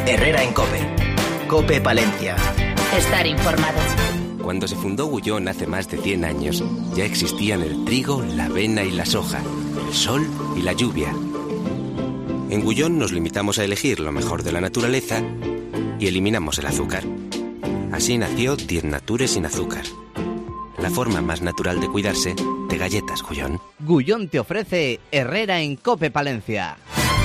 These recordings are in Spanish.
Herrera en COPE. COPE Palencia. Estar informado. Cuando se fundó Gullón hace más de 100 años, ya existían el trigo, la avena y la soja, el sol y la lluvia. En Gullón nos limitamos a elegir lo mejor de la naturaleza y eliminamos el azúcar. Así nació 10 Natures sin azúcar. La forma más natural de cuidarse de galletas Gullón. Gullón te ofrece Herrera en COPE Palencia.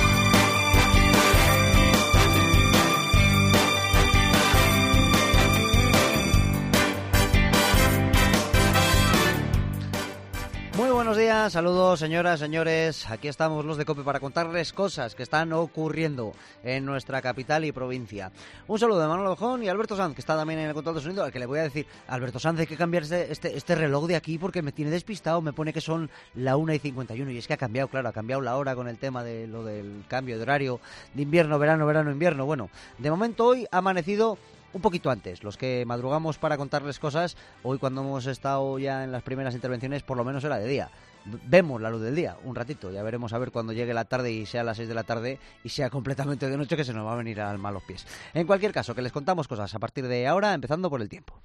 Muy buenos días, saludos señoras, señores. Aquí estamos los de COPE para contarles cosas que están ocurriendo en nuestra capital y provincia. Un saludo de Manuel Ojón y Alberto Sanz, que está también en el control de sonido, al que le voy a decir: Alberto Sanz, hay que cambiar este reloj de aquí porque me tiene despistado. Me pone que son la 1:51 y es que ha cambiado, claro, ha cambiado la hora con el tema de lo del cambio de horario de invierno, verano, verano, invierno. Bueno, de momento hoy ha amanecido un poquito antes. Los que madrugamos para contarles cosas, hoy cuando hemos estado ya en las primeras intervenciones, por lo menos era de día. Vemos la luz del día un ratito, ya veremos a ver cuando llegue la tarde y sea a las 6 de la tarde y sea completamente de noche, que se nos va a venir al malos pies. En cualquier caso, que les contamos cosas a partir de ahora, empezando por el tiempo.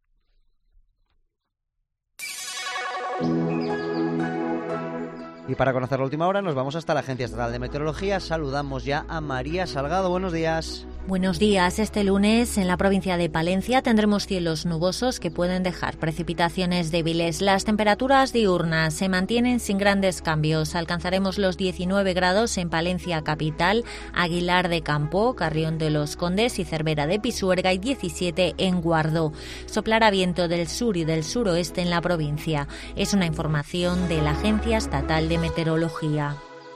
Y para conocer la última hora nos vamos hasta la Agencia Estatal de Meteorología. Saludamos ya a María Salgado. Buenos días. Buenos días. Este lunes en la provincia de Palencia tendremos cielos nubosos que pueden dejar precipitaciones débiles. Las temperaturas diurnas se mantienen sin grandes cambios. Alcanzaremos los 19 grados en Palencia capital, Aguilar de Campo, Carrión de los Condes y Cervera de Pisuerga, y 17 en Guardo. Soplará viento del sur y del suroeste en la provincia. Es una información de la Agencia Estatal de Meteorología.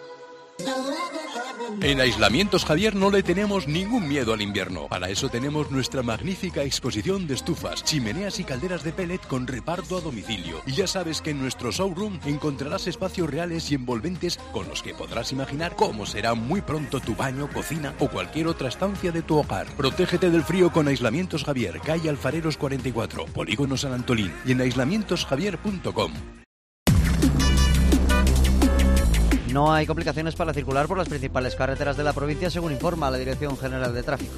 En Aislamientos Javier no le tenemos ningún miedo al invierno. Para eso tenemos nuestra magnífica exposición de estufas, chimeneas y calderas de pellet con reparto a domicilio. Y ya sabes que en nuestro showroom encontrarás espacios reales y envolventes con los que podrás imaginar cómo será muy pronto tu baño, cocina o cualquier otra estancia de tu hogar. Protégete del frío con Aislamientos Javier, calle Alfareros 44, Polígono San Antolín, y en aislamientosjavier.com. No hay complicaciones para circular por las principales carreteras de la provincia, según informa la Dirección General de Tráfico.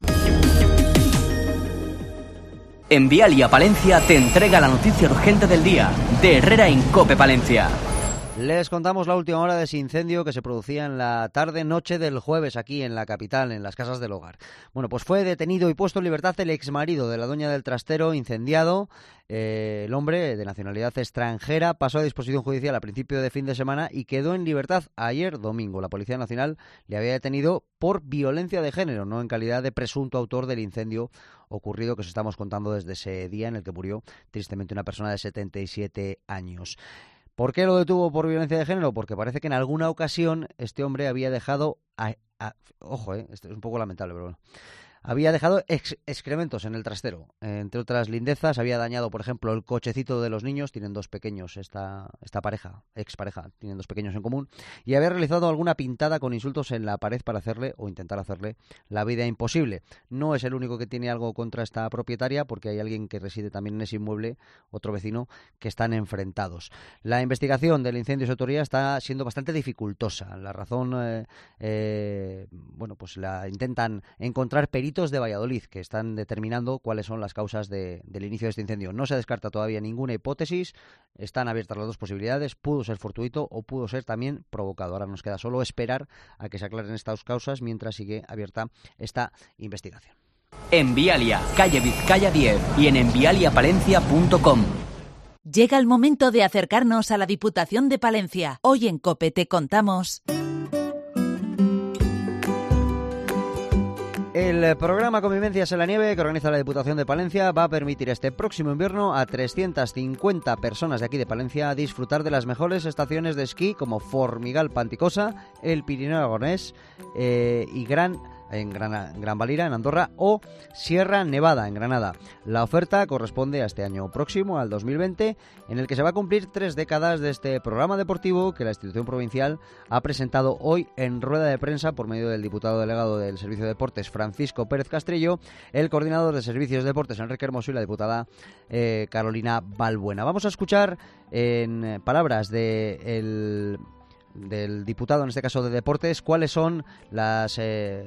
En Vialia Palencia te entrega la noticia urgente del día de Herrera en COPE Palencia. Les contamos la última hora de ese incendio que se producía en la tarde-noche del jueves aquí en la capital, en las casas del hogar. Bueno, pues fue detenido y puesto en libertad el exmarido de la dueña del trastero incendiado. El hombre, de nacionalidad extranjera, pasó a disposición judicial a principio de fin de semana y quedó en libertad ayer domingo. La Policía Nacional le había detenido por violencia de género, no en calidad de presunto autor del incendio ocurrido que os estamos contando desde ese día en el que murió tristemente una persona de 77 años. ¿Por qué lo detuvo por violencia de género? Porque parece que en alguna ocasión este hombre había dejado... Ojo, esto es un poco lamentable, pero bueno. Había dejado excrementos en el trastero. Entre otras lindezas, había dañado, por ejemplo, el cochecito de los niños. Tienen dos pequeños, esta pareja, expareja, tienen dos pequeños en común. Y había realizado alguna pintada con insultos en la pared para hacerle, o intentar hacerle, la vida imposible. No es el único que tiene algo contra esta propietaria, porque hay alguien que reside también en ese inmueble, otro vecino, que están enfrentados. La investigación del incendio y su autoría está siendo bastante dificultosa. La razón, pues la intentan encontrar peritos de Valladolid, que están determinando cuáles son las causas del inicio de este incendio. No se descarta todavía ninguna hipótesis, están abiertas las dos posibilidades: pudo ser fortuito o pudo ser también provocado. Ahora nos queda solo esperar a que se aclaren estas causas mientras sigue abierta esta investigación. En Vialia, calle Vizcaya 10 y en envialiapalencia.com. Llega el momento de acercarnos a la Diputación de Palencia. Hoy en COPE te contamos... El programa Convivencias en la Nieve que organiza la Diputación de Palencia va a permitir este próximo invierno a 350 personas de aquí de Palencia disfrutar de las mejores estaciones de esquí como Formigal Panticosa, el Pirineo Aragonés y Gran Valira, en Andorra, o Sierra Nevada, en Granada. La oferta corresponde a este año próximo, al 2020, en el que se va a cumplir 3 décadas de este programa deportivo que la institución provincial ha presentado hoy en rueda de prensa por medio del diputado delegado del Servicio de Deportes, Francisco Pérez Castrillo, el coordinador de Servicios de Deportes, Enrique Hermoso, y la diputada Carolina Balbuena. Vamos a escuchar en palabras del del diputado, en este caso de Deportes, cuáles son las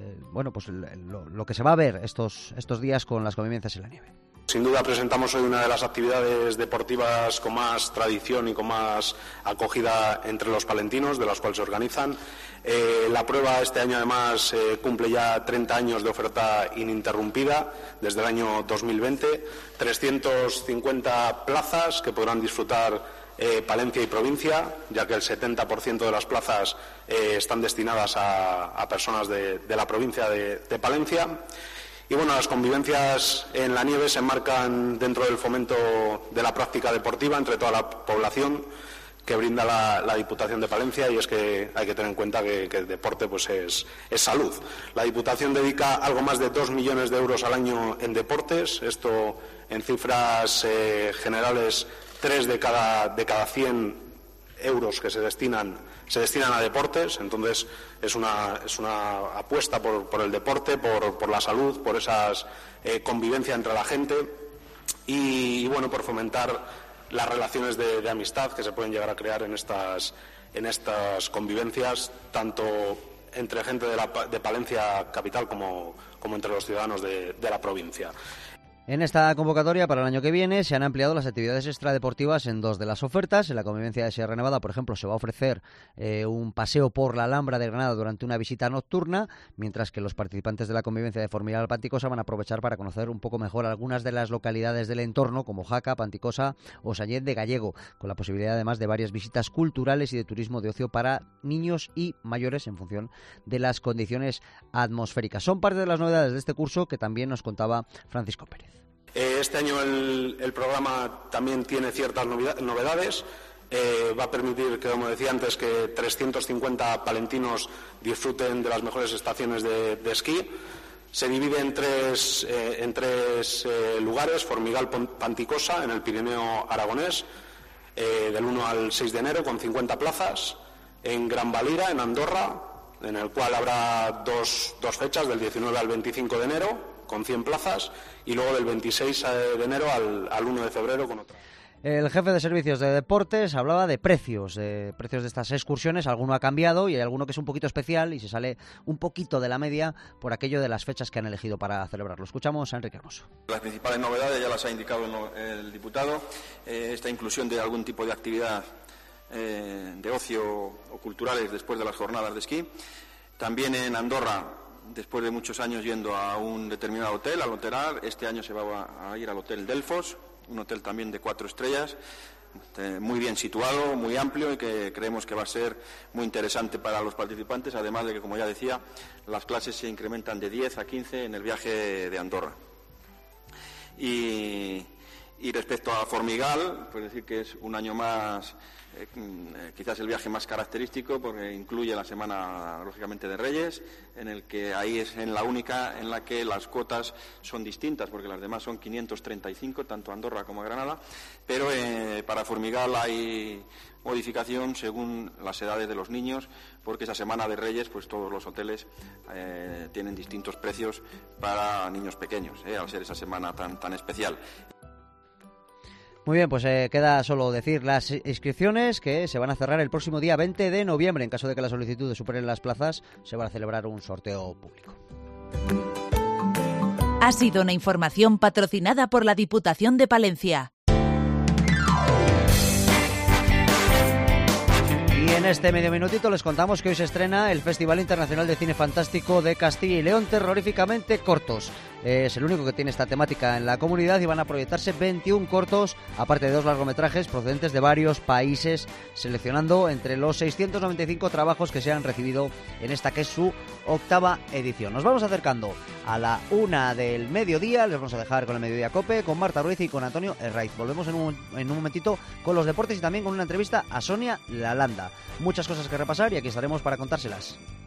lo que se va a ver estos días con las convivencias en la nieve. Sin duda presentamos hoy una de las actividades deportivas con más tradición y con más acogida entre los palentinos, de las cuales se organizan. La prueba este año además cumple ya 30 años de oferta ininterrumpida desde el año 2020, 350 plazas que podrán disfrutar Palencia y provincia, ya que el 70% de las plazas están destinadas a personas de la provincia de Palencia. Y bueno, las convivencias en la nieve se enmarcan dentro del fomento de la práctica deportiva entre toda la población que brinda la Diputación de Palencia, y es que hay que tener en cuenta que el deporte pues es salud. La Diputación dedica algo más de 2 millones de euros al año en deportes, esto en cifras generales, 3 de cada 100 euros que se destinan a deportes. Entonces es una apuesta por el deporte, por la salud, por esas convivencia entre la gente y bueno, por fomentar las relaciones de amistad que se pueden llegar a crear en estas convivencias, tanto entre gente de Palencia capital como entre los ciudadanos de la provincia. En esta convocatoria para el año que viene se han ampliado las actividades extradeportivas en 2 de las ofertas. En la convivencia de Sierra Nevada, por ejemplo, se va a ofrecer un paseo por la Alhambra de Granada durante una visita nocturna, mientras que los participantes de la convivencia de Formigal Panticosa van a aprovechar para conocer un poco mejor algunas de las localidades del entorno, como Jaca, Panticosa o Sánchez de Gallego, con la posibilidad además de varias visitas culturales y de turismo de ocio para niños y mayores en función de las condiciones atmosféricas. Son parte de las novedades de este curso que también nos contaba Francisco Pérez. Este año el programa también tiene ciertas novedades. Va a permitir, que como decía antes, que 350 palentinos disfruten de las mejores estaciones de esquí. Se divide en tres lugares: Formigal Panticosa, en el Pirineo aragonés, del 1 al 6 de enero, con 50 plazas; en Gran Valira, en Andorra, en el cual habrá dos fechas, del 19 al 25 de enero, con 100 plazas, y luego del 26 de enero al 1 de febrero con otra. El jefe de servicios de deportes hablaba de precios de estas excursiones. Alguno ha cambiado y hay alguno que es un poquito especial y se sale un poquito de la media por aquello de las fechas que han elegido para celebrarlo. Escuchamos a Enrique Hermoso. Las principales novedades ya las ha indicado el diputado. Esta inclusión de algún tipo de actividad de ocio o culturales después de las jornadas de esquí. También en Andorra, después de muchos años yendo a un determinado hotel, al Hotelar, este año se va a ir al Hotel Delfos, un hotel también de 4 estrellas, muy bien situado, muy amplio, y que creemos que va a ser muy interesante para los participantes, además de que, como ya decía, las clases se incrementan de 10 a 15 en el viaje de Andorra. Y respecto a Formigal, pues decir que es un año más, quizás el viaje más característico, porque incluye la semana, lógicamente, de Reyes, en el que ahí es en la única en la que las cuotas son distintas, porque las demás son 535, tanto Andorra como Granada, pero para Formigal hay modificación según las edades de los niños, porque esa semana de Reyes, pues todos los hoteles tienen distintos precios para niños pequeños, al ser esa semana tan especial. Muy bien, pues queda solo decir las inscripciones, que se van a cerrar el próximo día 20 de noviembre. En caso de que las solicitudes superen las plazas, se va a celebrar un sorteo público. Ha sido una información patrocinada por la Diputación de Palencia. Y en este medio minutito les contamos que hoy se estrena el Festival Internacional de Cine Fantástico de Castilla y León, Terroríficamente Cortos. Es el único que tiene esta temática en la comunidad y van a proyectarse 21 cortos, aparte de 2 largometrajes procedentes de varios países, seleccionando entre los 695 trabajos que se han recibido en esta que es su 8ª edición. Nos vamos acercando a la 1 del mediodía, les vamos a dejar con el Mediodía Cope, con Marta Ruiz y con Antonio Herraiz. Volvemos en un momentito con los deportes y también con una entrevista a Sonia Lalanda. Muchas cosas que repasar y aquí estaremos para contárselas.